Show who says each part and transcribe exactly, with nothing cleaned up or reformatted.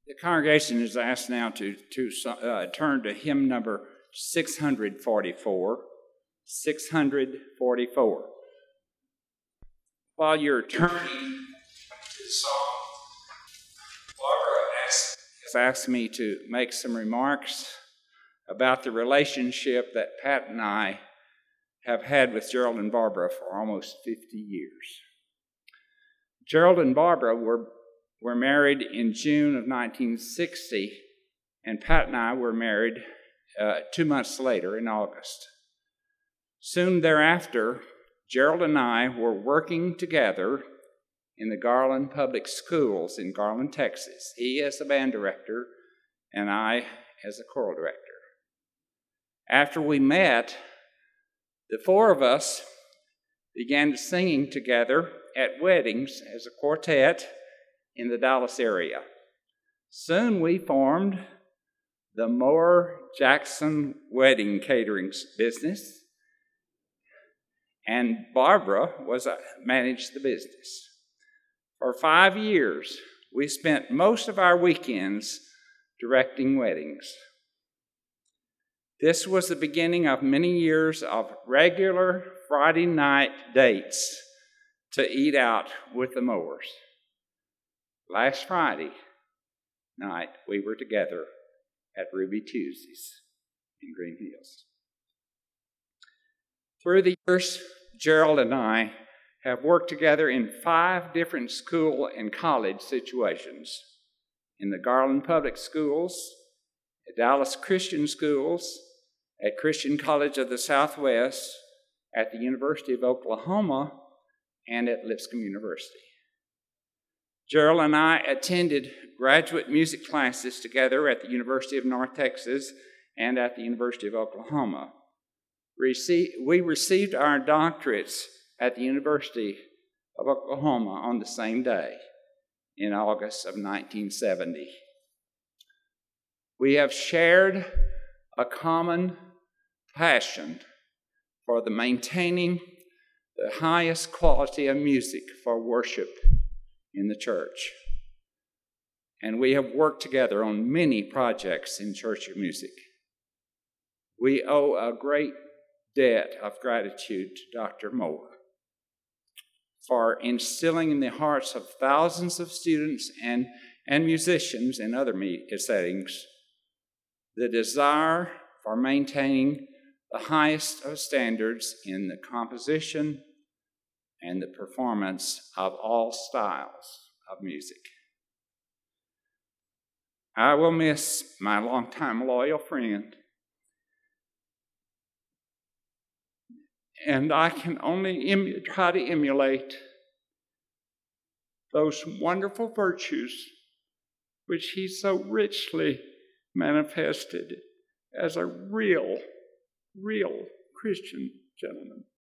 Speaker 1: The congregation is asked now to, to uh, turn to hymn number six hundred forty-four. six hundred forty-four. While you're turning to the song, Barbara asked, has asked me to make some remarks about the relationship that Pat and I have had with Gerald and Barbara for almost fifty years. Gerald and Barbara were were married in June of nineteen sixty, and Pat and I were married uh, two months later in August. Soon thereafter, Gerald and I were working together in the Garland Public Schools in Garland, Texas. He as the band director, and I as a choral director. After we met, the four of us began singing together at weddings as a quartet in the Dallas area. Soon we formed the Moore Jackson Wedding Catering business, and Barbara was uh, managed the business. For five years, we spent most of our weekends directing weddings. This was the beginning of many years of regular Friday night dates to eat out with the Moores. Last Friday night, we were together at Ruby Tuesdays in Green Hills. Through the years, Gerald and I have worked together in five different school and college situations. In the Garland Public Schools, at Dallas Christian Schools, at Christian College of the Southwest, at the University of Oklahoma, and at Lipscomb University. Gerald and I attended graduate music classes together at the University of North Texas and at the University of Oklahoma. We received our doctorates at the University of Oklahoma on the same day, in August of nineteen seventy. We have shared a common passion for the maintaining the highest quality of music for worship in the church. And we have worked together on many projects in church music. We owe a great debt of gratitude to Doctor Moore for instilling in the hearts of thousands of students and, and musicians in other settings the desire for maintaining the highest of standards in the composition and the performance of all styles of music. I will miss my longtime loyal friend, and I can only em- try to emulate those wonderful virtues which he so richly manifested as a real, real Christian gentleman.